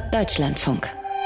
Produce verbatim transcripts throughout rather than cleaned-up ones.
Deutschlandfunk.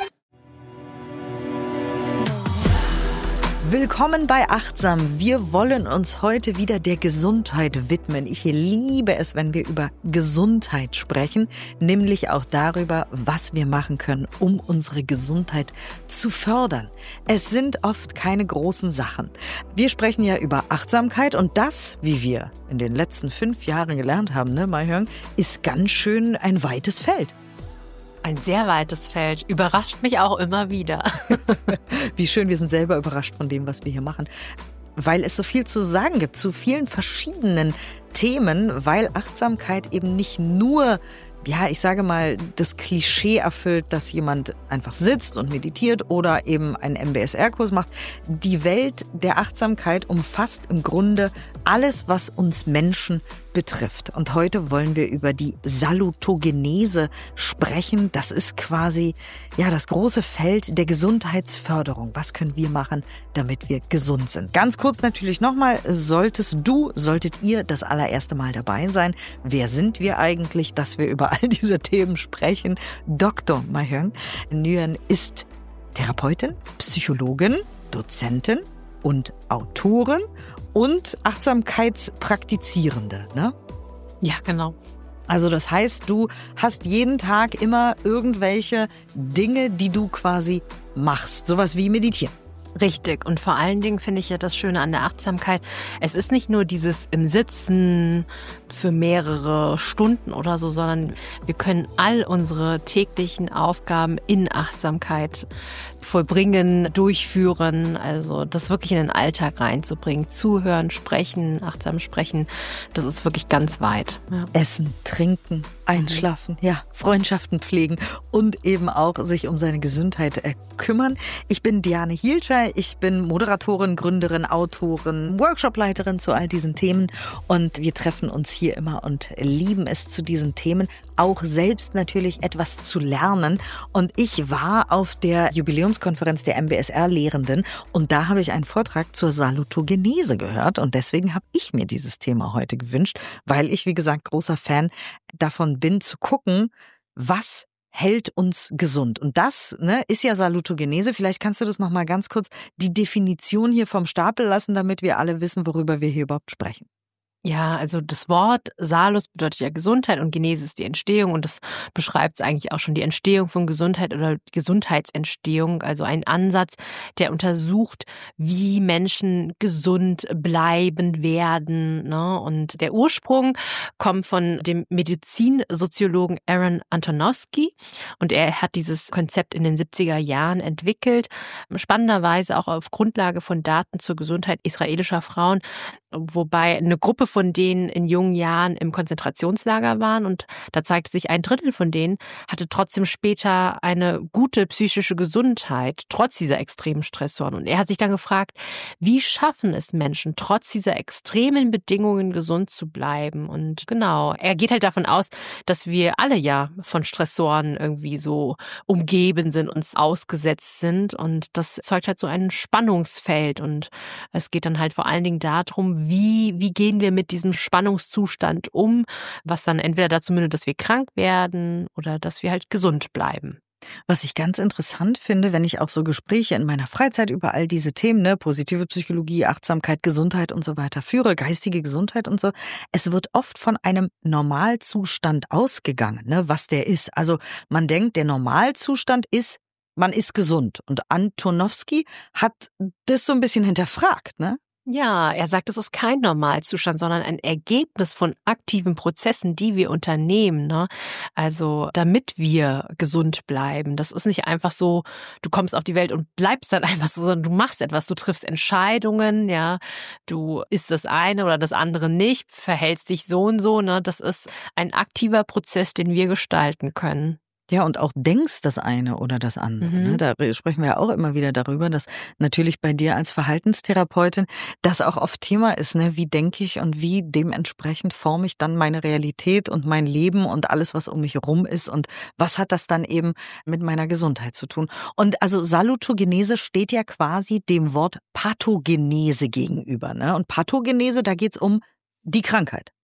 Willkommen bei Achtsam. Wir wollen uns heute wieder der Gesundheit widmen. Ich liebe es, wenn wir über Gesundheit sprechen, nämlich auch darüber, was wir machen können, um unsere Gesundheit zu fördern. Es sind oft keine großen Sachen. Wir sprechen ja über Achtsamkeit und das, wie wir in den letzten fünf Jahren gelernt haben, ne, Mai-Hyung, ist ganz schön ein weites Feld. Ein sehr weites Feld. Überrascht mich auch immer wieder. Wie schön, wir sind selber überrascht von dem, was wir hier machen. Weil es so viel zu sagen gibt, zu vielen verschiedenen Themen, weil Achtsamkeit eben nicht nur, ja, ich sage mal, das Klischee erfüllt, dass jemand einfach sitzt und meditiert oder eben einen M B S R-Kurs macht. Die Welt der Achtsamkeit umfasst im Grunde alles, was uns Menschen betrifft. Und heute wollen wir über die Salutogenese sprechen. Das ist quasi ja das große Feld der Gesundheitsförderung. Was können wir machen, damit wir gesund sind? Ganz kurz natürlich nochmal, solltest du, solltet ihr das allererste Mal dabei sein, wer sind wir eigentlich, dass wir über all diese Themen sprechen? Doktor Mai-Hyung Nguyen ist Therapeutin, Psychologin, Dozentin und Autorin und Achtsamkeitspraktizierende, ne? Ja, genau. Also das heißt, du hast jeden Tag immer irgendwelche Dinge, die du quasi machst. Sowas wie meditieren. Richtig. Und vor allen Dingen finde ich ja das Schöne an der Achtsamkeit, es ist nicht nur dieses im Sitzen für mehrere Stunden oder so, sondern wir können all unsere täglichen Aufgaben in Achtsamkeit vollbringen, durchführen, also das wirklich in den Alltag reinzubringen. Zuhören, sprechen, achtsam sprechen, das ist wirklich ganz weit. Ja. Essen, trinken, einschlafen, mhm. ja, Freundschaften pflegen und eben auch sich um seine Gesundheit äh, kümmern. Ich bin Diane Hielscher, ich bin Moderatorin, Gründerin, Autorin, Workshopleiterin zu all diesen Themen und wir treffen uns hier immer und lieben es zu diesen Themen, auch selbst natürlich etwas zu lernen. Und ich war auf der Jubiläumskonferenz der M B S R-Lehrenden und da habe ich einen Vortrag zur Salutogenese gehört und deswegen habe ich mir dieses Thema heute gewünscht, weil ich, wie gesagt, großer Fan davon bin, zu gucken, was hält uns gesund. Und das ne, ist ja Salutogenese. Vielleicht kannst du das nochmal ganz kurz die Definition hier vom Stapel lassen, damit wir alle wissen, worüber wir hier überhaupt sprechen. Ja, also das Wort Salus bedeutet ja Gesundheit und Genese ist die Entstehung und das beschreibt es eigentlich auch schon, die Entstehung von Gesundheit oder Gesundheitsentstehung, also ein Ansatz, der untersucht, wie Menschen gesund bleiben werden, ne? Und der Ursprung kommt von dem Medizinsoziologen Aaron Antonowski und er hat dieses Konzept in den siebziger Jahren entwickelt, spannenderweise auch auf Grundlage von Daten zur Gesundheit israelischer Frauen, wobei eine Gruppe von denen in jungen Jahren im Konzentrationslager waren und da zeigte sich, ein Drittel von denen hatte trotzdem später eine gute psychische Gesundheit, trotz dieser extremen Stressoren. Und er hat sich dann gefragt, wie schaffen es Menschen, trotz dieser extremen Bedingungen gesund zu bleiben? Und genau, er geht halt davon aus, dass wir alle ja von Stressoren irgendwie so umgeben sind, uns ausgesetzt sind und das erzeugt halt so ein Spannungsfeld und es geht dann halt vor allen Dingen darum, wie, wie gehen wir mit diesem Spannungszustand um, was dann entweder dazu mündet, dass wir krank werden oder dass wir halt gesund bleiben. Was ich ganz interessant finde, wenn ich auch so Gespräche in meiner Freizeit über all diese Themen, ne, positive Psychologie, Achtsamkeit, Gesundheit und so weiter führe, geistige Gesundheit und so, es wird oft von einem Normalzustand ausgegangen, ne, was der ist. Also man denkt, der Normalzustand ist, man ist gesund. Und Antonowski hat das so ein bisschen hinterfragt, ne? Ja, er sagt, es ist kein Normalzustand, sondern ein Ergebnis von aktiven Prozessen, die wir unternehmen, ne? Also, damit wir gesund bleiben. Das ist nicht einfach so, du kommst auf die Welt und bleibst dann einfach so, sondern du machst etwas, du triffst Entscheidungen, ja. Du isst das eine oder das andere nicht, verhältst dich so und so, ne? Das ist ein aktiver Prozess, den wir gestalten können. Ja, und auch denkst das eine oder das andere. Mhm. Ne? Da sprechen wir ja auch immer wieder darüber, dass natürlich bei dir als Verhaltenstherapeutin das auch oft Thema ist. Ne? Wie denke ich und wie dementsprechend forme ich dann meine Realität und mein Leben und alles, was um mich herum ist und was hat das dann eben mit meiner Gesundheit zu tun? Und also Salutogenese steht ja quasi dem Wort Pathogenese gegenüber. Ne? Und Pathogenese, da geht's um die Krankheit.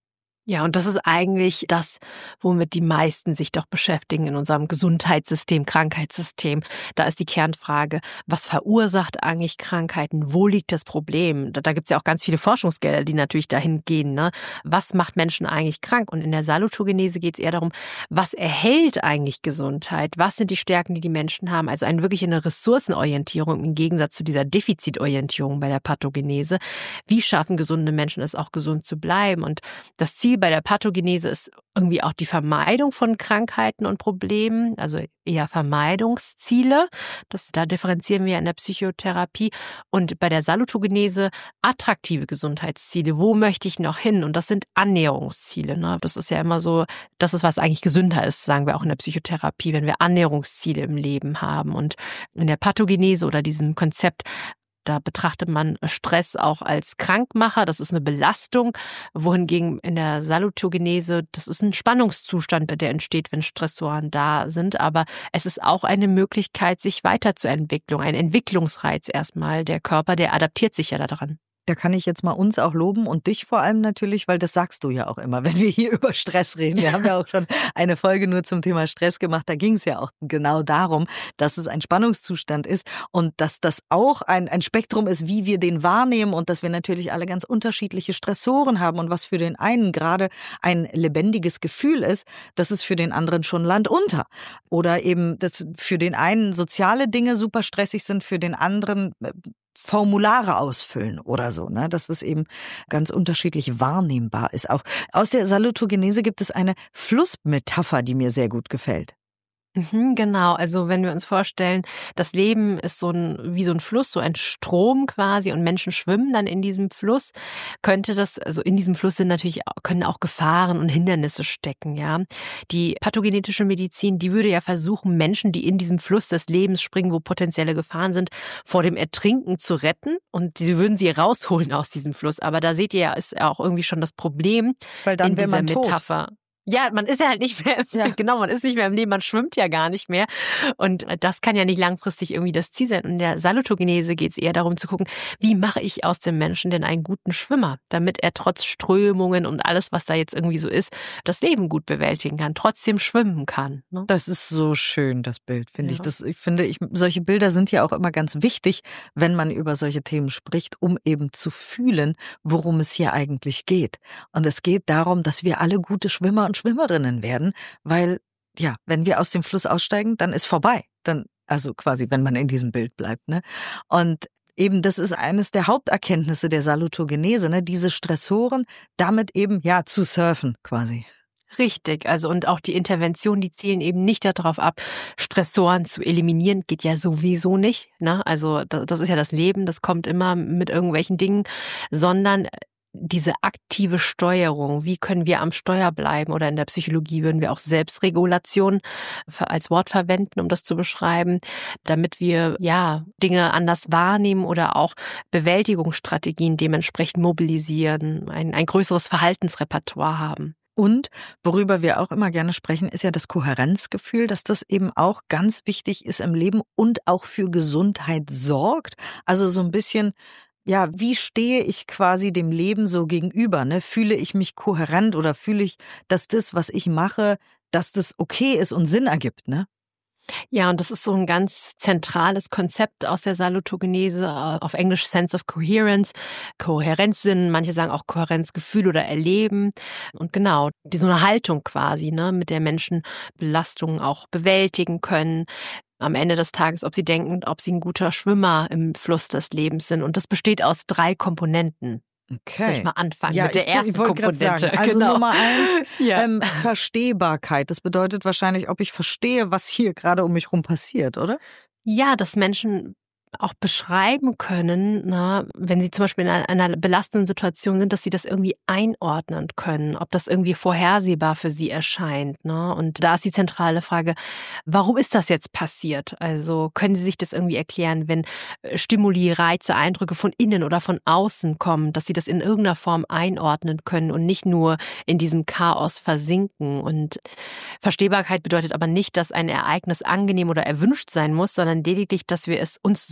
Ja, und das ist eigentlich das, womit die meisten sich doch beschäftigen in unserem Gesundheitssystem, Krankheitssystem. Da ist die Kernfrage, was verursacht eigentlich Krankheiten? Wo liegt das Problem? Da, da gibt es ja auch ganz viele Forschungsgelder, die natürlich dahin gehen. Ne? Was macht Menschen eigentlich krank? Und in der Salutogenese geht es eher darum, was erhält eigentlich Gesundheit? Was sind die Stärken, die die Menschen haben? Also eine wirklich eine Ressourcenorientierung im Gegensatz zu dieser Defizitorientierung bei der Pathogenese. Wie schaffen gesunde Menschen es auch, gesund zu bleiben? Und das Ziel bei der Pathogenese ist irgendwie auch die Vermeidung von Krankheiten und Problemen, also eher Vermeidungsziele. Das, da differenzieren wir in der Psychotherapie. Und bei der Salutogenese attraktive Gesundheitsziele. Wo möchte ich noch hin? Und das sind Annäherungsziele. Ne? Das ist ja immer so, das ist, was eigentlich gesünder ist, sagen wir auch in der Psychotherapie, wenn wir Annäherungsziele im Leben haben. Und in der Pathogenese oder diesem Konzept, da betrachtet man Stress auch als Krankmacher, das ist eine Belastung, wohingegen in der Salutogenese, das ist ein Spannungszustand, der entsteht, wenn Stressoren da sind, aber es ist auch eine Möglichkeit, sich weiterzuentwickeln, ein Entwicklungsreiz erstmal. Der Körper, der adaptiert sich ja daran. Da kann ich jetzt mal uns auch loben und dich vor allem natürlich, weil das sagst du ja auch immer, wenn wir hier über Stress reden. Wir haben ja auch schon eine Folge nur zum Thema Stress gemacht. Da ging es ja auch genau darum, dass es ein Spannungszustand ist und dass das auch ein, ein Spektrum ist, wie wir den wahrnehmen und dass wir natürlich alle ganz unterschiedliche Stressoren haben. Und was für den einen gerade ein lebendiges Gefühl ist, das ist für den anderen schon Land unter. Oder eben, dass für den einen soziale Dinge super stressig sind, für den anderen Formulare ausfüllen oder so, ne? Dass das eben ganz unterschiedlich wahrnehmbar ist. Auch aus der Salutogenese gibt es eine Flussmetapher, die mir sehr gut gefällt. Mhm, genau, also wenn wir uns vorstellen, das Leben ist so ein wie so ein Fluss, so ein Strom quasi und Menschen schwimmen dann in diesem Fluss, könnte das, also in diesem Fluss sind natürlich können auch Gefahren und Hindernisse stecken, ja. Die pathogenetische Medizin, die würde ja versuchen, Menschen, die in diesem Fluss des Lebens springen, wo potenzielle Gefahren sind, vor dem Ertrinken zu retten und sie würden sie rausholen aus diesem Fluss. Aber da seht ihr ja, ist ja auch irgendwie schon das Problem. Weil dann in wäre dieser man tot. Metapher. Ja, man ist ja halt nicht mehr, Ja. genau, man ist nicht mehr im Leben, man schwimmt ja gar nicht mehr. Und das kann ja nicht langfristig irgendwie das Ziel sein. Und in der Salutogenese geht es eher darum zu gucken, wie mache ich aus dem Menschen denn einen guten Schwimmer, damit er trotz Strömungen und alles, was da jetzt irgendwie so ist, das Leben gut bewältigen kann, trotzdem schwimmen kann. Ne? Das ist so schön, das Bild, finde Ja. ich. Das, ich finde, ich, solche Bilder sind ja auch immer ganz wichtig, wenn man über solche Themen spricht, um eben zu fühlen, worum es hier eigentlich geht. Und es geht darum, dass wir alle gute Schwimmer und Schwimmerinnen werden, weil, ja, wenn wir aus dem Fluss aussteigen, dann ist vorbei. Dann, also quasi, wenn man in diesem Bild bleibt, ne? Und eben, das ist eines der Haupterkenntnisse der Salutogenese, ne? Diese Stressoren, damit eben, ja, zu surfen quasi. Richtig, also und auch die Interventionen, die zielen eben nicht darauf ab, Stressoren zu eliminieren, geht ja sowieso nicht, ne? Also das, das ist ja das Leben, das kommt immer mit irgendwelchen Dingen, sondern diese aktive Steuerung, wie können wir am Steuer bleiben, oder in der Psychologie würden wir auch Selbstregulation als Wort verwenden, um das zu beschreiben, damit wir ja Dinge anders wahrnehmen oder auch Bewältigungsstrategien dementsprechend mobilisieren, ein, ein größeres Verhaltensrepertoire haben. Und worüber wir auch immer gerne sprechen, ist ja das Kohärenzgefühl, dass das eben auch ganz wichtig ist im Leben und auch für Gesundheit sorgt. Also so ein bisschen, ja, wie stehe ich quasi dem Leben so gegenüber? Ne? Fühle ich mich kohärent oder fühle ich, dass das, was ich mache, dass das okay ist und Sinn ergibt, ne? Ja, und das ist so ein ganz zentrales Konzept aus der Salutogenese, auf Englisch Sense of Coherence, Kohärenzsinn, manche sagen auch Kohärenzgefühl oder Erleben. Und genau, die so eine Haltung quasi, ne, mit der Menschen Belastungen auch bewältigen können. Am Ende des Tages, ob sie denken, ob sie ein guter Schwimmer im Fluss des Lebens sind. Und das besteht aus drei Komponenten. Okay. Soll ich mal anfangen ja, mit der ich, ersten ich wollte gerade Komponente? sagen, also genau. Nummer eins, ja. ähm, Verstehbarkeit. Das bedeutet wahrscheinlich, ob ich verstehe, was hier gerade um mich rum passiert, oder? Ja, dass Menschen auch beschreiben können, na, wenn sie zum Beispiel in einer belastenden Situation sind, dass sie das irgendwie einordnen können, ob das irgendwie vorhersehbar für sie erscheint. Ne? Und da ist die zentrale Frage, warum ist das jetzt passiert? Also können sie sich das irgendwie erklären, wenn Stimuli, Reize, Eindrücke von innen oder von außen kommen, dass sie das in irgendeiner Form einordnen können und nicht nur in diesem Chaos versinken. Und Verstehbarkeit bedeutet aber nicht, dass ein Ereignis angenehm oder erwünscht sein muss, sondern lediglich, dass wir es uns so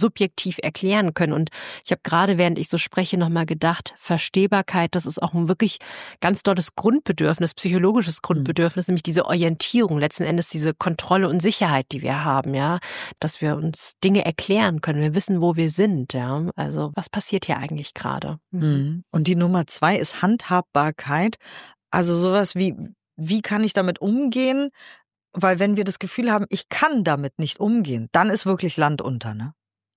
subjektiv erklären können. Und ich habe gerade, während ich so spreche, nochmal gedacht, Verstehbarkeit, das ist auch ein wirklich ganz dolles Grundbedürfnis, psychologisches Grundbedürfnis, mhm. nämlich diese Orientierung, letzten Endes diese Kontrolle und Sicherheit, die wir haben, ja, dass wir uns Dinge erklären können, wir wissen, wo wir sind, ja, also was passiert hier eigentlich gerade? Mhm. Und die Nummer zwei ist Handhabbarkeit, also sowas wie, wie kann ich damit umgehen? Weil wenn wir das Gefühl haben, ich kann damit nicht umgehen, dann ist wirklich Land unter, ne?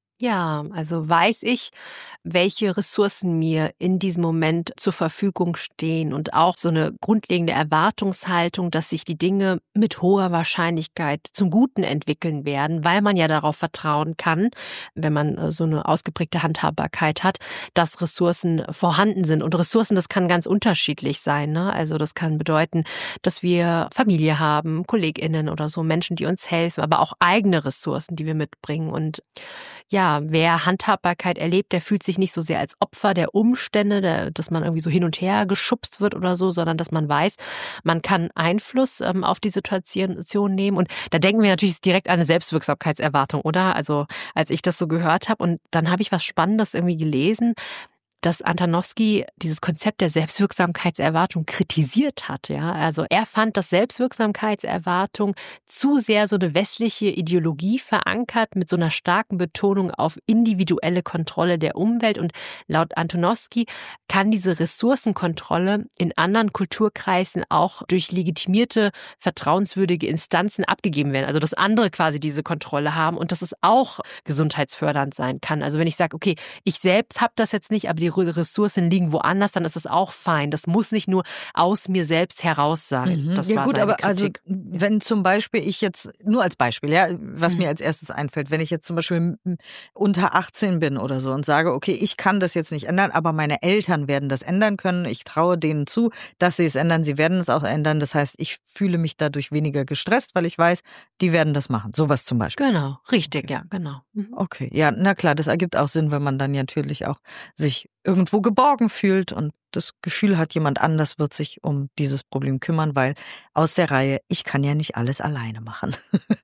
Ja, also weiß ich, welche Ressourcen mir in diesem Moment zur Verfügung stehen und auch so eine grundlegende Erwartungshaltung, dass sich die Dinge mit hoher Wahrscheinlichkeit zum Guten entwickeln werden, weil man ja darauf vertrauen kann, wenn man so eine ausgeprägte Handhabbarkeit hat, dass Ressourcen vorhanden sind. Und Ressourcen, das kann ganz unterschiedlich sein, ne? Also das kann bedeuten, dass wir Familie haben, KollegInnen oder so, Menschen, die uns helfen, aber auch eigene Ressourcen, die wir mitbringen. Und ja, wer Handhabbarkeit erlebt, der fühlt sich nicht so sehr als Opfer der Umstände, der, dass man irgendwie so hin und her geschubst wird oder so, sondern dass man weiß, man kann Einfluss ähm, auf die Situation nehmen. Und da denken wir natürlich direkt an eine Selbstwirksamkeitserwartung, oder? Also als ich das so gehört habe und dann habe ich was Spannendes irgendwie gelesen, dass Antonowski dieses Konzept der Selbstwirksamkeitserwartung kritisiert hat. Ja, also er fand, dass Selbstwirksamkeitserwartung zu sehr so eine westliche Ideologie verankert mit so einer starken Betonung auf individuelle Kontrolle der Umwelt. Und laut Antonowski kann diese Ressourcenkontrolle in anderen Kulturkreisen auch durch legitimierte, vertrauenswürdige Instanzen abgegeben werden. Also dass andere quasi diese Kontrolle haben und dass es auch gesundheitsfördernd sein kann. Also wenn ich sage, okay, ich selbst habe das jetzt nicht, aber die Ressourcen liegen woanders, dann ist es auch fein. Das muss nicht nur aus mir selbst heraus sein. Mhm. Das ja war gut, seine aber Kritik. Also wenn zum Beispiel ich jetzt, nur als Beispiel, ja, was mhm. mir als erstes einfällt, wenn ich jetzt zum Beispiel unter achtzehn bin oder so und sage, okay, ich kann das jetzt nicht ändern, aber meine Eltern werden das ändern können, ich traue denen zu, dass sie es ändern, sie werden es auch ändern, das heißt, ich fühle mich dadurch weniger gestresst, weil ich weiß, die werden das machen, sowas zum Beispiel. Genau, richtig, ja, genau. Mhm. Okay, ja, na klar, das ergibt auch Sinn, wenn man dann natürlich auch sich irgendwo geborgen fühlt und das Gefühl hat, jemand anders wird sich um dieses Problem kümmern, weil aus der Reihe, ich kann ja nicht alles alleine machen.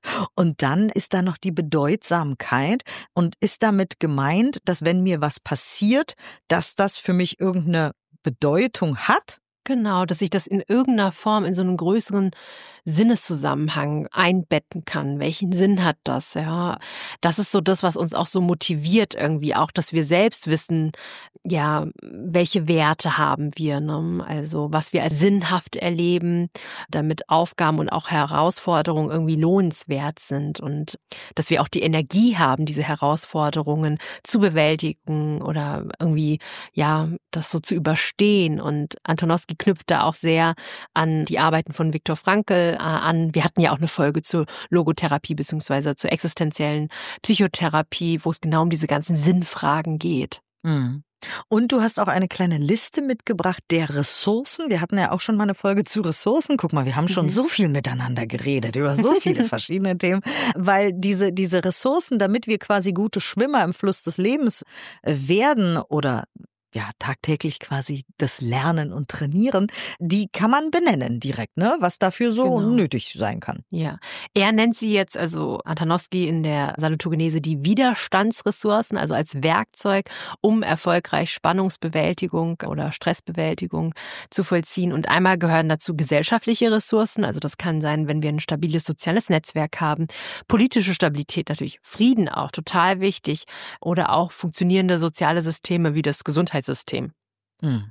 Und dann ist da noch die Bedeutsamkeit und ist damit gemeint, dass wenn mir was passiert, dass das für mich irgendeine Bedeutung hat? Genau, dass ich das in irgendeiner Form in so einen größeren Sinneszusammenhang einbetten kann. Welchen Sinn hat das? Ja, das ist so das, was uns auch so motiviert irgendwie auch, dass wir selbst wissen, ja, welche Werte haben wir, ne? Also was wir als sinnhaft erleben, damit Aufgaben und auch Herausforderungen irgendwie lohnenswert sind und dass wir auch die Energie haben, diese Herausforderungen zu bewältigen oder irgendwie, ja, das so zu überstehen. Und Antonowski knüpft da auch sehr an die Arbeiten von Viktor Frankl äh, an. Wir hatten ja auch eine Folge zur Logotherapie beziehungsweise zur existenziellen Psychotherapie, wo es genau um diese ganzen Sinnfragen geht. Mhm. Und du hast auch eine kleine Liste mitgebracht der Ressourcen. Wir hatten ja auch schon mal eine Folge zu Ressourcen. Guck mal, wir haben schon mhm. so viel miteinander geredet über so viele verschiedene Themen, weil diese, diese Ressourcen, damit wir quasi gute Schwimmer im Fluss des Lebens werden oder ja, tagtäglich quasi das Lernen und Trainieren, die kann man benennen direkt, ne? Was dafür so genau. nötig sein kann. Ja, er nennt sie jetzt, also Antonowski in der Salutogenese, die Widerstandsressourcen, also als Werkzeug, um erfolgreich Spannungsbewältigung oder Stressbewältigung zu vollziehen. Und einmal gehören dazu gesellschaftliche Ressourcen, also das kann sein, wenn wir ein stabiles soziales Netzwerk haben, politische Stabilität natürlich, Frieden auch, total wichtig, oder auch funktionierende soziale Systeme wie das Gesundheitssystem. System. Hm.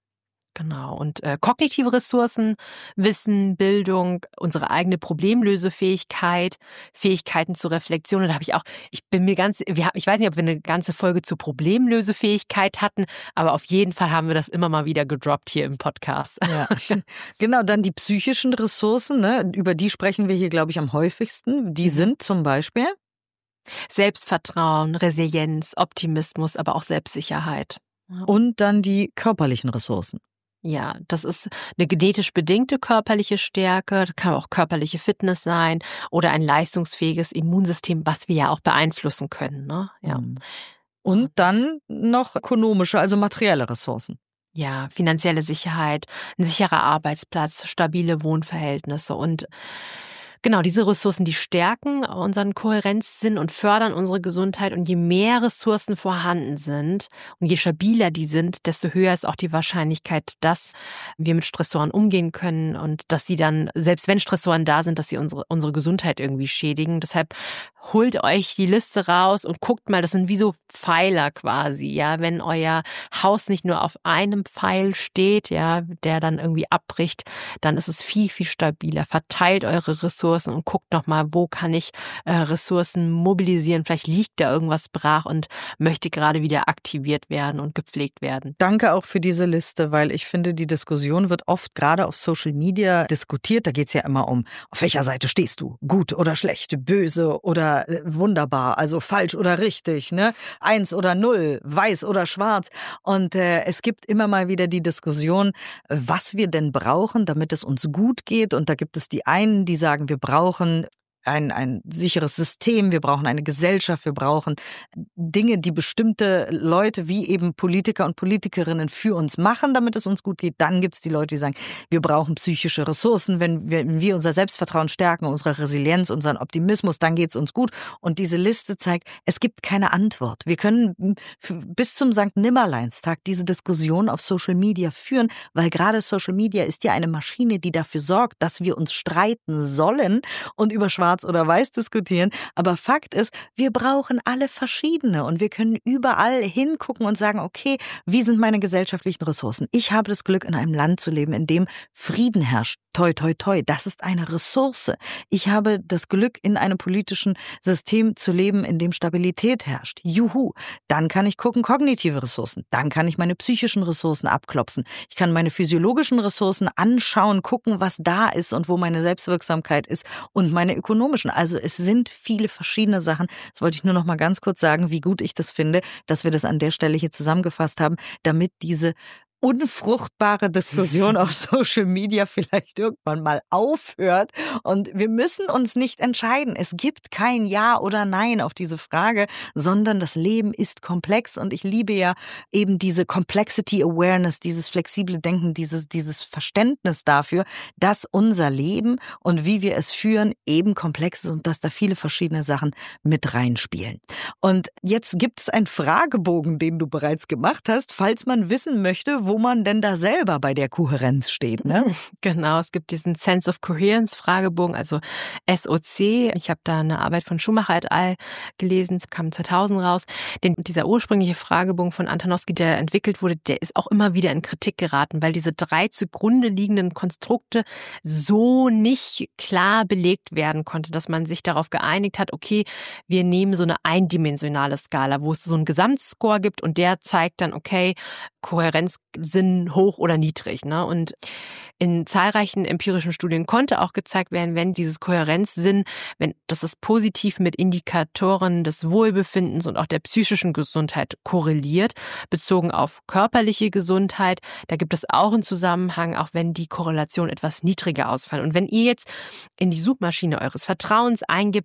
Genau. Und äh, kognitive Ressourcen, Wissen, Bildung, unsere eigene Problemlösefähigkeit, Fähigkeiten zur Reflexion. Und da habe ich auch, ich bin mir ganz, wir, ich weiß nicht, ob wir eine ganze Folge zur Problemlösefähigkeit hatten, aber auf jeden Fall haben wir das immer mal wieder gedroppt hier im Podcast. Ja. Genau, dann die psychischen Ressourcen, ne? Über die sprechen wir hier, glaube ich, am häufigsten. Die mhm. sind zum Beispiel Selbstvertrauen, Resilienz, Optimismus, aber auch Selbstsicherheit. Und dann die körperlichen Ressourcen. Ja, das ist eine genetisch bedingte körperliche Stärke, das kann auch körperliche Fitness sein oder ein leistungsfähiges Immunsystem, was wir ja auch beeinflussen können, ne? Ja. Und dann noch ökonomische, also materielle Ressourcen. Ja, finanzielle Sicherheit, ein sicherer Arbeitsplatz, stabile Wohnverhältnisse und Genau, diese Ressourcen, die stärken unseren Kohärenzsinn und fördern unsere Gesundheit. Und je mehr Ressourcen vorhanden sind und je stabiler die sind, desto höher ist auch die Wahrscheinlichkeit, dass wir mit Stressoren umgehen können und dass sie dann, selbst wenn Stressoren da sind, dass sie unsere, unsere Gesundheit irgendwie schädigen. Deshalb holt euch die Liste raus und guckt mal, das sind wie so Pfeiler quasi, ja, wenn euer Haus nicht nur auf einem Pfeil steht, ja, der dann irgendwie abbricht, dann ist es viel, viel stabiler. Verteilt eure Ressourcen und guckt nochmal, wo kann ich äh, Ressourcen mobilisieren. Vielleicht liegt da irgendwas brach und möchte gerade wieder aktiviert werden und gepflegt werden. Danke auch für diese Liste, weil ich finde, die Diskussion wird oft gerade auf Social Media diskutiert. Da geht es ja immer um, auf welcher Seite stehst du? Gut oder schlecht, böse oder äh, wunderbar, also falsch oder richtig, ne? Eins oder null, weiß oder schwarz. Und äh, es gibt immer mal wieder die Diskussion, was wir denn brauchen, damit es uns gut geht. Und da gibt es die einen, die sagen, wir brauchen Ein, ein sicheres System, wir brauchen eine Gesellschaft, wir brauchen Dinge, die bestimmte Leute wie eben Politiker und Politikerinnen für uns machen, damit es uns gut geht. Dann gibt es die Leute, die sagen, wir brauchen psychische Ressourcen, wenn wir, wenn wir unser Selbstvertrauen stärken, unsere Resilienz, unseren Optimismus, dann geht es uns gut. Und diese Liste zeigt, es gibt keine Antwort. Wir können bis zum Sankt Nimmerleinstag diese Diskussion auf Social Media führen, weil gerade Social Media ist ja eine Maschine, die dafür sorgt, dass wir uns streiten sollen und über Schwarz oder weiß diskutieren. Aber Fakt ist, wir brauchen alle verschiedene und wir können überall hingucken und sagen, okay, wie sind meine gesellschaftlichen Ressourcen? Ich habe das Glück, in einem Land zu leben, in dem Frieden herrscht. Toi, toi, toi. Das ist eine Ressource. Ich habe das Glück, in einem politischen System zu leben, in dem Stabilität herrscht. Juhu. Dann kann ich gucken, kognitive Ressourcen. Dann kann ich meine psychischen Ressourcen abklopfen. Ich kann meine physiologischen Ressourcen anschauen, gucken, was da ist und wo meine Selbstwirksamkeit ist und meine ökonomischen. Also es sind viele verschiedene Sachen. Das wollte ich nur noch mal ganz kurz sagen, wie gut ich das finde, dass wir das an der Stelle hier zusammengefasst haben, damit diese unfruchtbare Diskussion auf Social Media vielleicht irgendwann mal aufhört. Und wir müssen uns nicht entscheiden. Es gibt kein Ja oder Nein auf diese Frage, sondern das Leben ist komplex. Und ich liebe ja eben diese Complexity Awareness, dieses flexible Denken, dieses, dieses Verständnis dafür, dass unser Leben und wie wir es führen eben komplex ist und dass da viele verschiedene Sachen mit reinspielen. Und jetzt gibt es einen Fragebogen, den du bereits gemacht hast, falls man wissen möchte, wo man denn da selber bei der Kohärenz steht, ne? Genau, es gibt diesen Sense of Coherence Fragebogen, also S O C. Ich habe da eine Arbeit von Schumacher et al. Gelesen, kam zweitausend raus. Denn dieser ursprüngliche Fragebogen von Antonowski, der entwickelt wurde, der ist auch immer wieder in Kritik geraten, weil diese drei zugrunde liegenden Konstrukte so nicht klar belegt werden konnte, dass man sich darauf geeinigt hat, okay, wir nehmen so eine eindimensionale Skala, wo es so einen Gesamtscore gibt und der zeigt dann, okay, Kohärenzsinn hoch oder niedrig, ne? Und in zahlreichen empirischen Studien konnte auch gezeigt werden, wenn dieses Kohärenzsinn, wenn das ist positiv mit Indikatoren des Wohlbefindens und auch der psychischen Gesundheit korreliert, bezogen auf körperliche Gesundheit. Da gibt es auch einen Zusammenhang, auch wenn die Korrelation etwas niedriger ausfällt. Und wenn ihr jetzt in die Suchmaschine eures Vertrauens eingibt,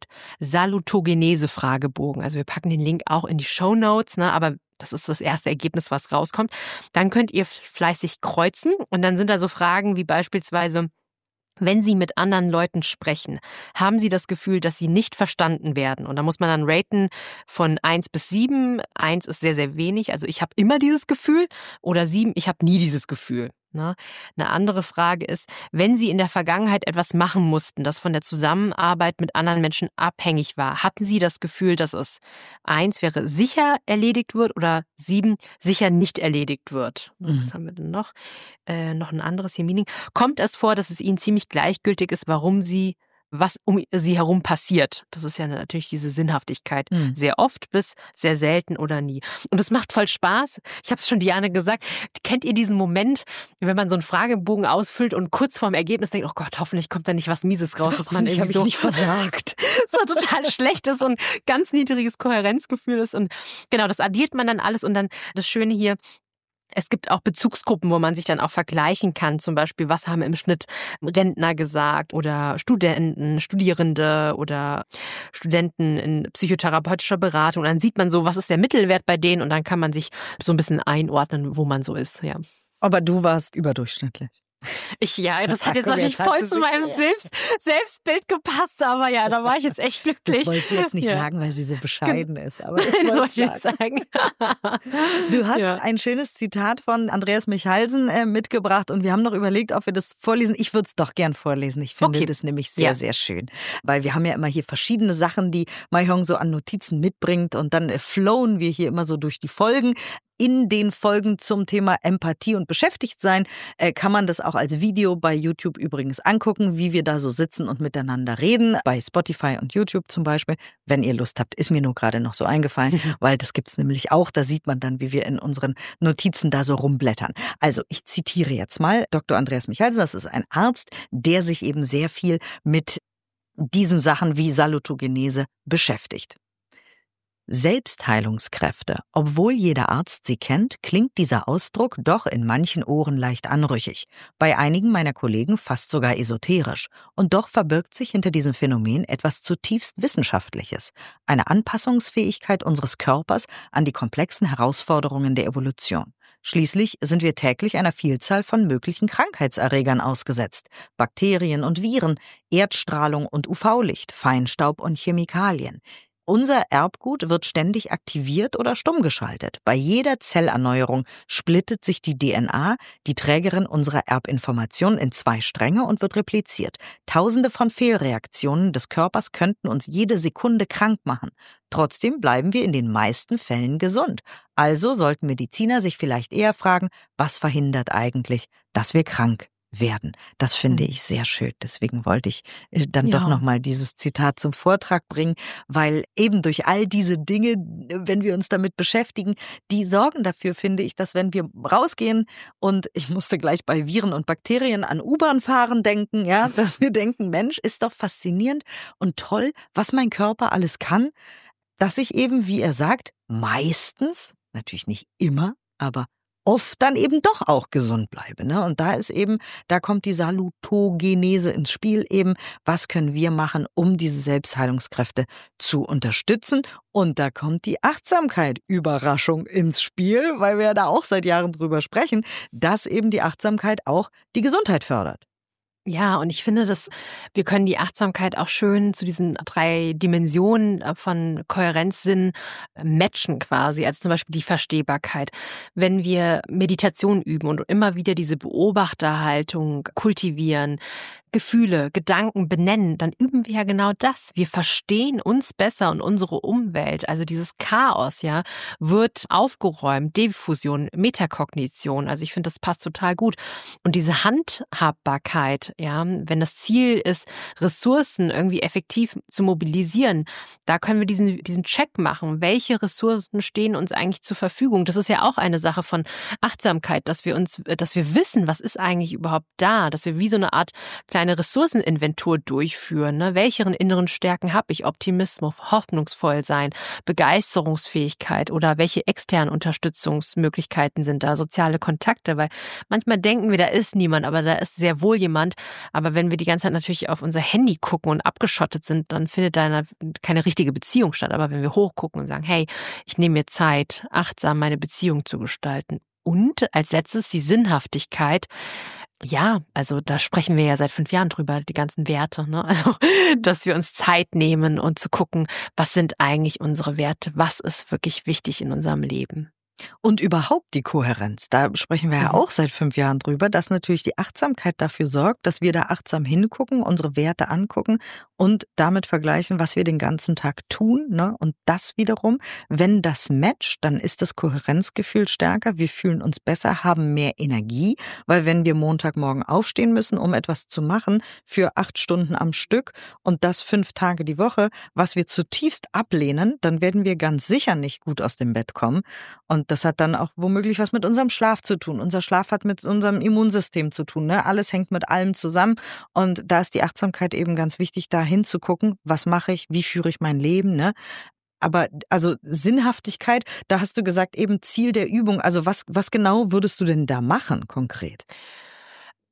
Salutogenese-Fragebogen, also wir packen den Link auch in die Shownotes, ne, aber das ist das erste Ergebnis, was rauskommt. Dann könnt ihr fleißig kreuzen und dann sind da so Fragen wie beispielsweise, wenn Sie mit anderen Leuten sprechen, haben Sie das Gefühl, dass Sie nicht verstanden werden? Und da muss man dann raten von eins bis sieben. eins ist sehr, sehr wenig, also ich habe immer dieses Gefühl, oder sieben, ich habe nie dieses Gefühl. Eine andere Frage ist, wenn Sie in der Vergangenheit etwas machen mussten, das von der Zusammenarbeit mit anderen Menschen abhängig war, hatten Sie das Gefühl, dass es eins wäre, sicher erledigt wird oder sieben, sicher nicht erledigt wird? Mhm. Was haben wir denn noch? Äh, noch ein anderes hier, Meaning. Kommt es vor, dass es Ihnen ziemlich gleichgültig ist, warum Sie was um sie herum passiert. Das ist ja natürlich diese Sinnhaftigkeit. Mhm. Sehr oft bis sehr selten oder nie. Und es macht voll Spaß. Ich habe es schon Diane gesagt. Kennt ihr diesen Moment, wenn man so einen Fragebogen ausfüllt und kurz vorm Ergebnis denkt, oh Gott, hoffentlich kommt da nicht was Mieses raus, dass man irgendwie so nicht versagt. so total schlecht ist und ganz niedriges Kohärenzgefühl ist. Und genau, das addiert man dann alles. Und dann das Schöne hier, es gibt auch Bezugsgruppen, wo man sich dann auch vergleichen kann. Zum Beispiel, was haben im Schnitt Rentner gesagt oder Studenten, Studierende oder Studenten in psychotherapeutischer Beratung. Und dann sieht man so, was ist der Mittelwert bei denen und dann kann man sich so ein bisschen einordnen, wo man so ist. Ja. Aber du warst überdurchschnittlich. Ich, ja, das hat jetzt Guck, natürlich jetzt hat voll sie zu sich- meinem Selbst, Selbstbild gepasst, aber ja, da war ich jetzt echt glücklich. Das wollte sie jetzt nicht Ja. sagen, weil sie so bescheiden ist. Aber ich Das wollte wollte ich jetzt sagen. sagen. Du hast Ja. ein schönes Zitat von Andreas Michalsen äh, mitgebracht und wir haben noch überlegt, ob wir das vorlesen. Ich würde es doch gern vorlesen. Ich finde Okay. das nämlich sehr, Ja. sehr schön. Weil wir haben ja immer hier verschiedene Sachen, die Mahjong so an Notizen mitbringt und dann äh, flowen wir hier immer so durch die Folgen. In den Folgen zum Thema Empathie und Beschäftigtsein äh, kann man das auch als Video bei YouTube übrigens angucken, wie wir da so sitzen und miteinander reden. Bei Spotify und YouTube zum Beispiel. Wenn ihr Lust habt, ist mir nur gerade noch so eingefallen, weil das gibt's nämlich auch. Da sieht man dann, wie wir in unseren Notizen da so rumblättern. Also ich zitiere jetzt mal Doktor Andreas Michalsen. Das ist ein Arzt, der sich eben sehr viel mit diesen Sachen wie Salutogenese beschäftigt. Selbstheilungskräfte. Obwohl jeder Arzt sie kennt, klingt dieser Ausdruck doch in manchen Ohren leicht anrüchig, bei einigen meiner Kollegen fast sogar esoterisch. Und doch verbirgt sich hinter diesem Phänomen etwas zutiefst Wissenschaftliches, eine Anpassungsfähigkeit unseres Körpers an die komplexen Herausforderungen der Evolution. Schließlich sind wir täglich einer Vielzahl von möglichen Krankheitserregern ausgesetzt. Bakterien und Viren, Erdstrahlung und U V-Licht, Feinstaub und Chemikalien. Unser Erbgut wird ständig aktiviert oder stumm geschaltet. Bei jeder Zellerneuerung splittet sich die D N A, die Trägerin unserer Erbinformation, in zwei Stränge und wird repliziert. Tausende von Fehlreaktionen des Körpers könnten uns jede Sekunde krank machen. Trotzdem bleiben wir in den meisten Fällen gesund. Also sollten Mediziner sich vielleicht eher fragen, was verhindert eigentlich, dass wir krank werden. Das finde ich sehr schön. Deswegen wollte ich dann Ja. doch nochmal dieses Zitat zum Vortrag bringen, weil eben durch all diese Dinge, wenn wir uns damit beschäftigen, die sorgen dafür, finde ich, dass wenn wir rausgehen und ich musste gleich bei Viren und Bakterien an U-Bahn-Fahren denken, ja, dass wir denken, Mensch, ist doch faszinierend und toll, was mein Körper alles kann, dass ich eben, wie er sagt, meistens, natürlich nicht immer, aber oft dann eben doch auch gesund bleibe. Ne? Und da ist eben, da kommt die Salutogenese ins Spiel eben. Was können wir machen, um diese Selbstheilungskräfte zu unterstützen? Und da kommt die Achtsamkeit, Überraschung, ins Spiel, weil wir ja da auch seit Jahren drüber sprechen, dass eben die Achtsamkeit auch die Gesundheit fördert. Ja, und ich finde, dass wir können die Achtsamkeit auch schön zu diesen drei Dimensionen von Kohärenzsinn matchen quasi. Also zum Beispiel die Verstehbarkeit. Wenn wir Meditation üben und immer wieder diese Beobachterhaltung kultivieren, Gefühle, Gedanken benennen, dann üben wir ja genau das. Wir verstehen uns besser und unsere Umwelt. Also dieses Chaos, ja, wird aufgeräumt. Diffusion, Metakognition. Also ich finde, das passt total gut. Und diese Handhabbarkeit, ja, wenn das Ziel ist, Ressourcen irgendwie effektiv zu mobilisieren, da können wir diesen, diesen Check machen. Welche Ressourcen stehen uns eigentlich zur Verfügung? Das ist ja auch eine Sache von Achtsamkeit, dass wir uns, dass wir wissen, was ist eigentlich überhaupt da, dass wir wie so eine Art kleine Ressourceninventur durchführen. Ne? Welche inneren Stärken habe ich? Optimismus, hoffnungsvoll sein, Begeisterungsfähigkeit oder welche externen Unterstützungsmöglichkeiten sind da? Soziale Kontakte, weil manchmal denken wir, da ist niemand, aber da ist sehr wohl jemand. Aber wenn wir die ganze Zeit natürlich auf unser Handy gucken und abgeschottet sind, dann findet da keine richtige Beziehung statt. Aber wenn wir hochgucken und sagen, hey, ich nehme mir Zeit, achtsam meine Beziehung zu gestalten. Und als letztes die Sinnhaftigkeit. Ja, also da sprechen wir ja seit fünf Jahren drüber, die ganzen Werte, ne? Also, dass wir uns Zeit nehmen und zu gucken, was sind eigentlich unsere Werte, was ist wirklich wichtig in unserem Leben. Und überhaupt die Kohärenz, da sprechen wir ja auch seit fünf Jahren drüber, dass natürlich die Achtsamkeit dafür sorgt, dass wir da achtsam hingucken, unsere Werte angucken und damit vergleichen, was wir den ganzen Tag tun. Ne? Und das wiederum, wenn das matcht, dann ist das Kohärenzgefühl stärker, wir fühlen uns besser, haben mehr Energie, weil wenn wir Montagmorgen aufstehen müssen, um etwas zu machen, für acht Stunden am Stück und das fünf Tage die Woche, was wir zutiefst ablehnen, dann werden wir ganz sicher nicht gut aus dem Bett kommen. Und das hat dann auch womöglich was mit unserem Schlaf zu tun. Unser Schlaf hat mit unserem Immunsystem zu tun. Ne? Alles hängt mit allem zusammen. Und da ist die Achtsamkeit eben ganz wichtig, da hinzugucken, was mache ich, wie führe ich mein Leben. Ne? Aber also Sinnhaftigkeit, da hast du gesagt, eben Ziel der Übung. Also was, was genau würdest du denn da machen konkret?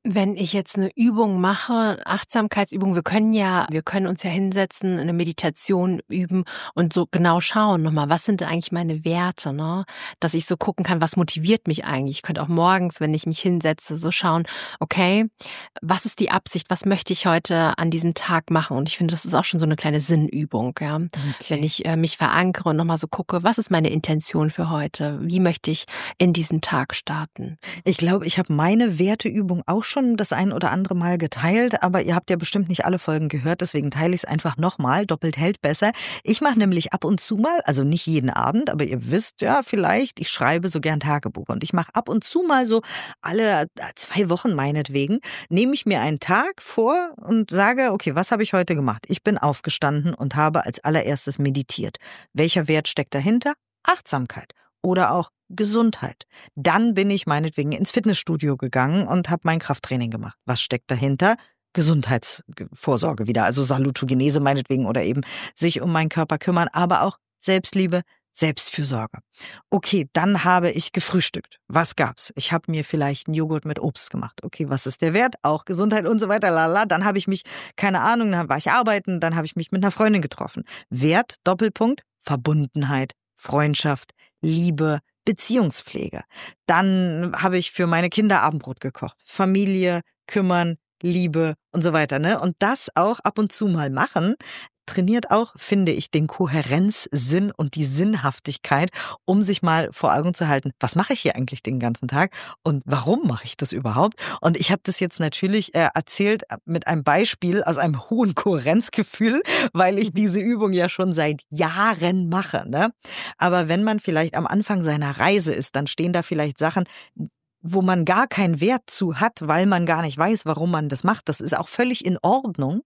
Wenn ich jetzt eine Übung mache, Achtsamkeitsübung, wir können ja, wir können uns ja hinsetzen, eine Meditation üben und so genau schauen nochmal, was sind eigentlich meine Werte, ne? Dass ich so gucken kann, was motiviert mich eigentlich. Ich könnte auch morgens, wenn ich mich hinsetze, so schauen, okay, was ist die Absicht, was möchte ich heute an diesem Tag machen? Und ich finde, das ist auch schon so eine kleine Sinnübung, ja. Okay. Wenn ich äh, mich verankere und nochmal so gucke, was ist meine Intention für heute? Wie möchte ich in diesen Tag starten? Ich glaube, ich habe meine Werteübung auch schon das ein oder andere Mal geteilt, aber ihr habt ja bestimmt nicht alle Folgen gehört, deswegen teile ich es einfach nochmal. Doppelt hält besser. Ich mache nämlich ab und zu mal, also nicht jeden Abend, aber ihr wisst ja vielleicht, ich schreibe so gern Tagebuch und ich mache ab und zu mal so alle zwei Wochen meinetwegen, nehme ich mir einen Tag vor und sage, okay, was habe ich heute gemacht? Ich bin aufgestanden und habe als allererstes meditiert. Welcher Wert steckt dahinter? Achtsamkeit. Oder auch Gesundheit. Dann bin ich meinetwegen ins Fitnessstudio gegangen und habe mein Krafttraining gemacht. Was steckt dahinter? Gesundheitsvorsorge wieder, also Salutogenese meinetwegen oder eben sich um meinen Körper kümmern, aber auch Selbstliebe, Selbstfürsorge. Okay, dann habe ich gefrühstückt. Was gab's? Ich habe mir vielleicht einen Joghurt mit Obst gemacht. Okay, was ist der Wert? Auch Gesundheit und so weiter. Lala. Dann habe ich mich, keine Ahnung, dann war ich arbeiten, dann habe ich mich mit einer Freundin getroffen. Wert, Doppelpunkt, Verbundenheit, Freundschaft, Liebe, Beziehungspflege. Dann habe ich für meine Kinder Abendbrot gekocht. Familie, kümmern, Liebe und so weiter, ne? Und das auch ab und zu mal machen, trainiert auch, finde ich, den Kohärenzsinn und die Sinnhaftigkeit, um sich mal vor Augen zu halten, was mache ich hier eigentlich den ganzen Tag und warum mache ich das überhaupt? Und ich habe das jetzt natürlich äh, erzählt mit einem Beispiel aus einem hohen Kohärenzgefühl, weil ich diese Übung ja schon seit Jahren mache, ne? Aber wenn man vielleicht am Anfang seiner Reise ist, dann stehen da vielleicht Sachen, wo man gar keinen Wert zu hat, weil man gar nicht weiß, warum man das macht. Das ist auch völlig in Ordnung.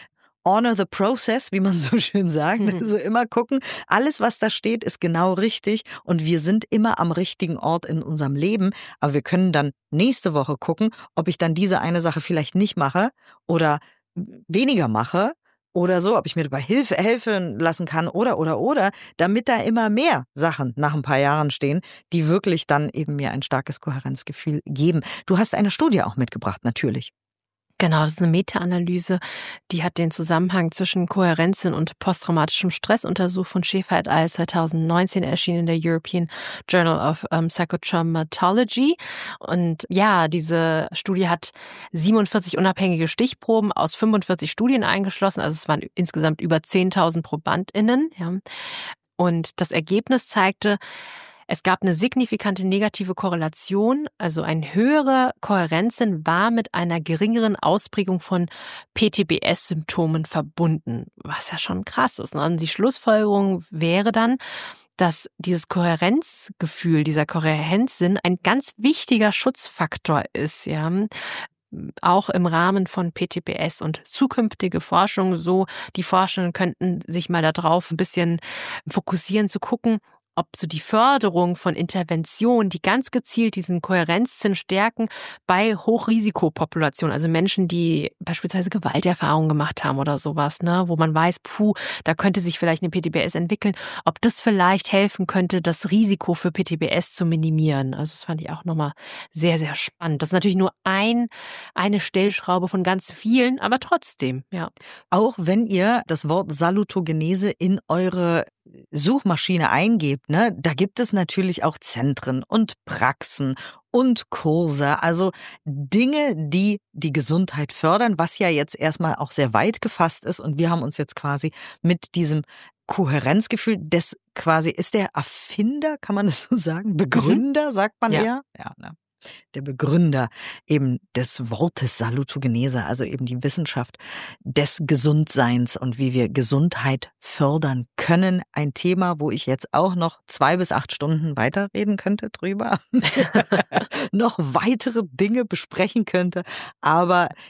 Honor the process, wie man so schön sagt. Also immer gucken, alles, was da steht, ist genau richtig und wir sind immer am richtigen Ort in unserem Leben. Aber wir können dann nächste Woche gucken, ob ich dann diese eine Sache vielleicht nicht mache oder weniger mache oder so, ob ich mir dabei Hilfe helfen lassen kann oder, oder, oder, damit da immer mehr Sachen nach ein paar Jahren stehen, die wirklich dann eben mir ein starkes Kohärenzgefühl geben. Du hast eine Studie auch mitgebracht, natürlich. Genau, das ist eine Meta-Analyse, die hat den Zusammenhang zwischen Kohärenzsinn und posttraumatischem Stress untersucht, von Schäfer et al. zwanzig neunzehn erschienen in der European Journal of um, Psychotraumatology. Und ja, diese Studie hat siebenundvierzig unabhängige Stichproben aus fünfundvierzig Studien eingeschlossen, also es waren insgesamt über zehntausend ProbandInnen. Ja. Und das Ergebnis zeigte, es gab eine signifikante negative Korrelation, also ein höherer Kohärenzsinn war mit einer geringeren Ausprägung von P T B S-Symptomen verbunden, was ja schon krass ist. Und die Schlussfolgerung wäre dann, dass dieses Kohärenzgefühl, dieser Kohärenzsinn ein ganz wichtiger Schutzfaktor ist, ja. Auch im Rahmen von P T B S und zukünftige Forschung, so die Forschenden könnten sich mal darauf ein bisschen fokussieren, zu gucken, ob so die Förderung von Interventionen, die ganz gezielt diesen Kohärenzsinn stärken bei Hochrisikopopulationen, also Menschen, die beispielsweise Gewalterfahrungen gemacht haben oder sowas, ne, wo man weiß, puh, da könnte sich vielleicht eine P T B S entwickeln, ob das vielleicht helfen könnte, das Risiko für P T B S zu minimieren. Also das fand ich auch nochmal sehr, sehr spannend. Das ist natürlich nur ein, eine Stellschraube von ganz vielen, aber trotzdem, ja. Auch wenn ihr das Wort Salutogenese in eure Suchmaschine eingebt, ne, da gibt es natürlich auch Zentren und Praxen und Kurse, also Dinge, die die Gesundheit fördern, was ja jetzt erstmal auch sehr weit gefasst ist und wir haben uns jetzt quasi mit diesem Kohärenzgefühl des quasi, ist der Erfinder, kann man das so sagen? Begründer, mhm. sagt man ja. eher? Ja, ne? Der Begründer eben des Wortes Salutogenese, also eben die Wissenschaft des Gesundseins und wie wir Gesundheit fördern können. Ein Thema, wo ich jetzt auch noch zwei bis acht Stunden weiterreden könnte drüber. Noch weitere Dinge besprechen könnte. Aber ja,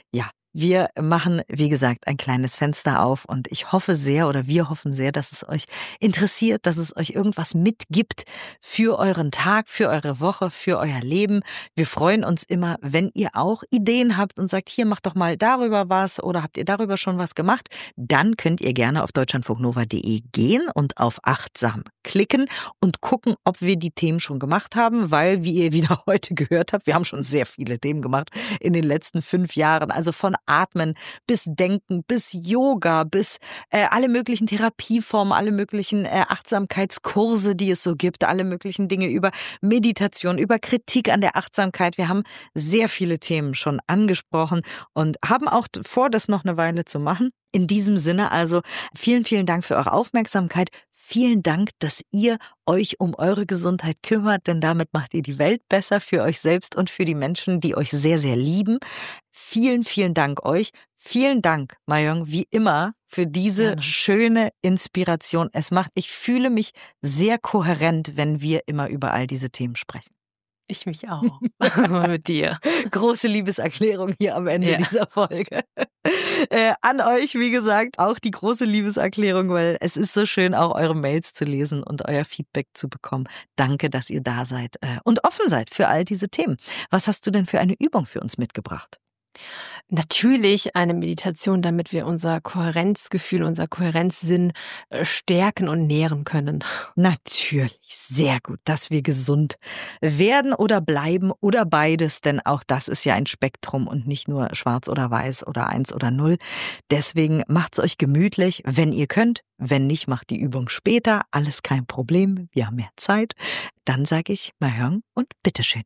Wir machen, wie gesagt, ein kleines Fenster auf und ich hoffe sehr oder wir hoffen sehr, dass es euch interessiert, dass es euch irgendwas mitgibt für euren Tag, für eure Woche, für euer Leben. Wir freuen uns immer, wenn ihr auch Ideen habt und sagt, hier macht doch mal darüber was oder habt ihr darüber schon was gemacht, dann könnt ihr gerne auf deutschlandfunknova punkt de gehen und auf achtsam klicken und gucken, ob wir die Themen schon gemacht haben, weil, wie ihr wieder heute gehört habt, wir haben schon sehr viele Themen gemacht in den letzten fünf Jahren, also von Atmen bis Denken, bis Yoga, bis äh, alle möglichen Therapieformen, alle möglichen äh, Achtsamkeitskurse, die es so gibt, alle möglichen Dinge über Meditation, über Kritik an der Achtsamkeit. Wir haben sehr viele Themen schon angesprochen und haben auch vor, das noch eine Weile zu machen. In diesem Sinne also vielen, vielen Dank für eure Aufmerksamkeit. Vielen Dank, dass ihr euch um eure Gesundheit kümmert, denn damit macht ihr die Welt besser für euch selbst und für die Menschen, die euch sehr, sehr lieben. Vielen, vielen Dank euch. Vielen Dank, Mahjong, wie immer, für diese Gerne. schöne Inspiration. Es macht, ich fühle mich sehr kohärent, wenn wir immer über all diese Themen sprechen. Ich mich auch. Mit dir. Große Liebeserklärung hier am Ende Ja. dieser Folge. Äh, an euch, wie gesagt, auch die große Liebeserklärung, weil es ist so schön, auch eure Mails zu lesen und euer Feedback zu bekommen. Danke, dass ihr da seid äh, und offen seid für all diese Themen. Was hast du denn für eine Übung für uns mitgebracht? Natürlich eine Meditation, damit wir unser Kohärenzgefühl, unser Kohärenzsinn äh, stärken und nähren können. Natürlich, sehr gut, dass wir gesund werden oder bleiben oder beides, denn auch das ist ja ein Spektrum und nicht nur schwarz oder weiß oder eins oder null. Deswegen macht's euch gemütlich, wenn ihr könnt. Wenn nicht, macht die Übung später. Alles kein Problem, wir haben mehr Zeit. Dann sage ich Mahjong und bitteschön.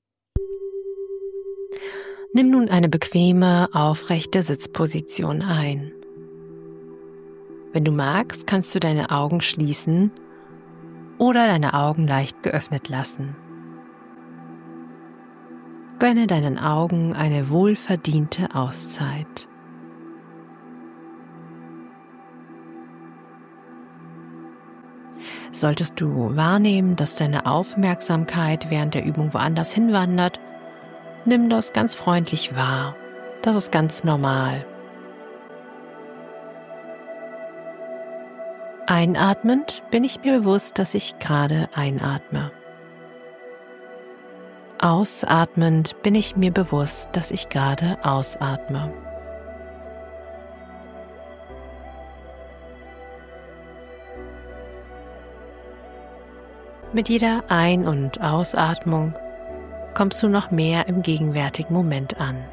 Nimm nun eine bequeme, aufrechte Sitzposition ein. Wenn du magst, kannst du deine Augen schließen oder deine Augen leicht geöffnet lassen. Gönne deinen Augen eine wohlverdiente Auszeit. Solltest du wahrnehmen, dass deine Aufmerksamkeit während der Übung woanders hinwandert, nimm das ganz freundlich wahr. Das ist ganz normal. Einatmend bin ich mir bewusst, dass ich gerade einatme. Ausatmend bin ich mir bewusst, dass ich gerade ausatme. Mit jeder Ein- und Ausatmung kommst du noch mehr im gegenwärtigen Moment an.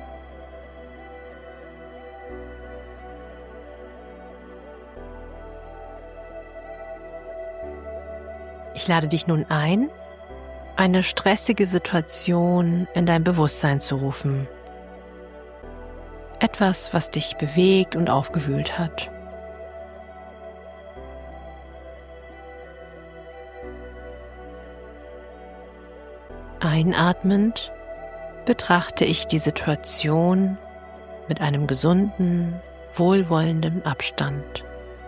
Ich lade dich nun ein, eine stressige Situation in dein Bewusstsein zu rufen. Etwas, was dich bewegt und aufgewühlt hat. Einatmend betrachte ich die Situation mit einem gesunden, wohlwollenden Abstand.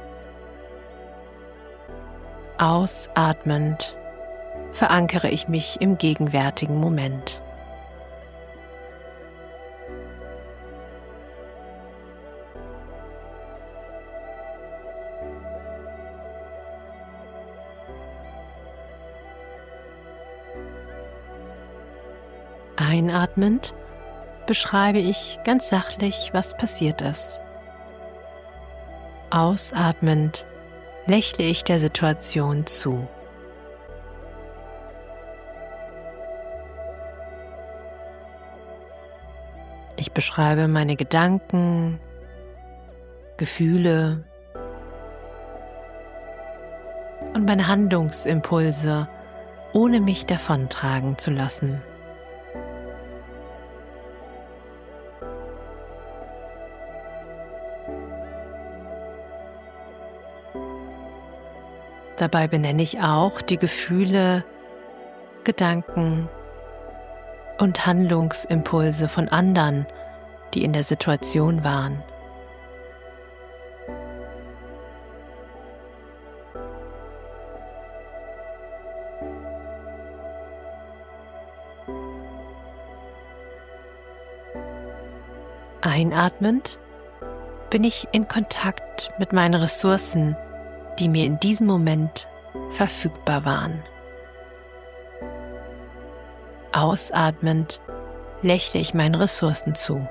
Ausatmend verankere ich mich im gegenwärtigen Moment. Einatmend beschreibe ich ganz sachlich, was passiert ist. Ausatmend lächle ich der Situation zu. Ich beschreibe meine Gedanken, Gefühle und meine Handlungsimpulse, ohne mich davontragen zu lassen. Dabei benenne ich auch die Gefühle, Gedanken und Handlungsimpulse von anderen, die in der Situation waren. Einatmend bin ich in Kontakt mit meinen Ressourcen, die mir in diesem Moment verfügbar waren. Ausatmend lächle ich meinen Ressourcen zu.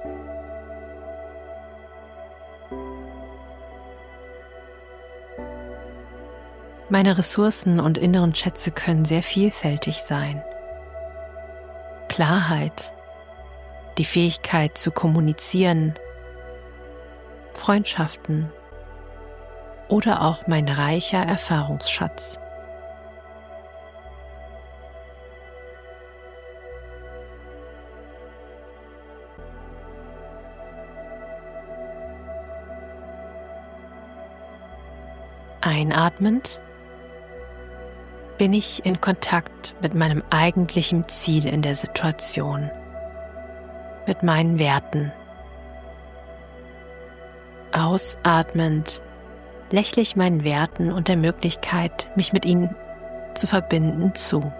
Meine Ressourcen und inneren Schätze können sehr vielfältig sein. Klarheit, die Fähigkeit zu kommunizieren, Freundschaften oder auch mein reicher Erfahrungsschatz. Einatmend bin ich in Kontakt mit meinem eigentlichen Ziel in der Situation, mit meinen Werten. Ausatmend lächle ich meinen Werten und der Möglichkeit, mich mit ihnen zu verbinden, zu.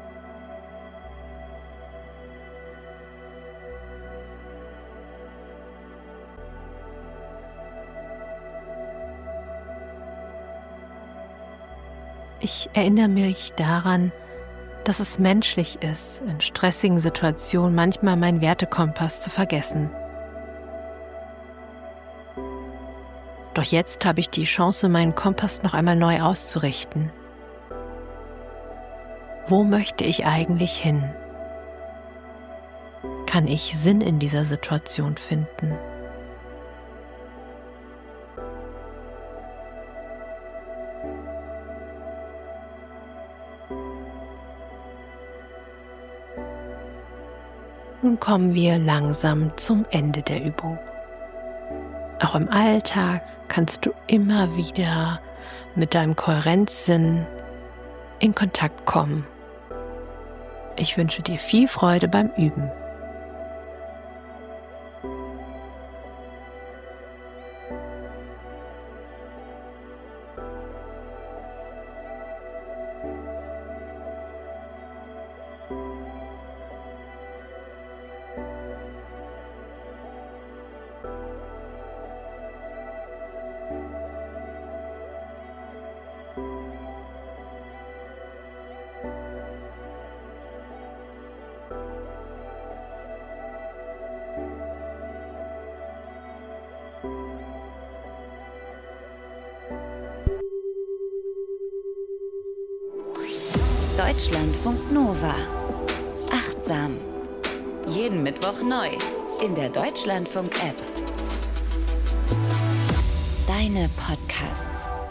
Ich erinnere mich daran, dass es menschlich ist, in stressigen Situationen manchmal meinen Wertekompass zu vergessen. Doch jetzt habe ich die Chance, meinen Kompass noch einmal neu auszurichten. Wo möchte ich eigentlich hin? Kann ich Sinn in dieser Situation finden? Nun kommen wir langsam zum Ende der Übung. Auch im Alltag kannst du immer wieder mit deinem Kohärenzsinn in Kontakt kommen. Ich wünsche dir viel Freude beim Üben. Deutschlandfunk Nova. Achtsam. Jeden Mittwoch neu in der Deutschlandfunk-App. Deine Podcasts.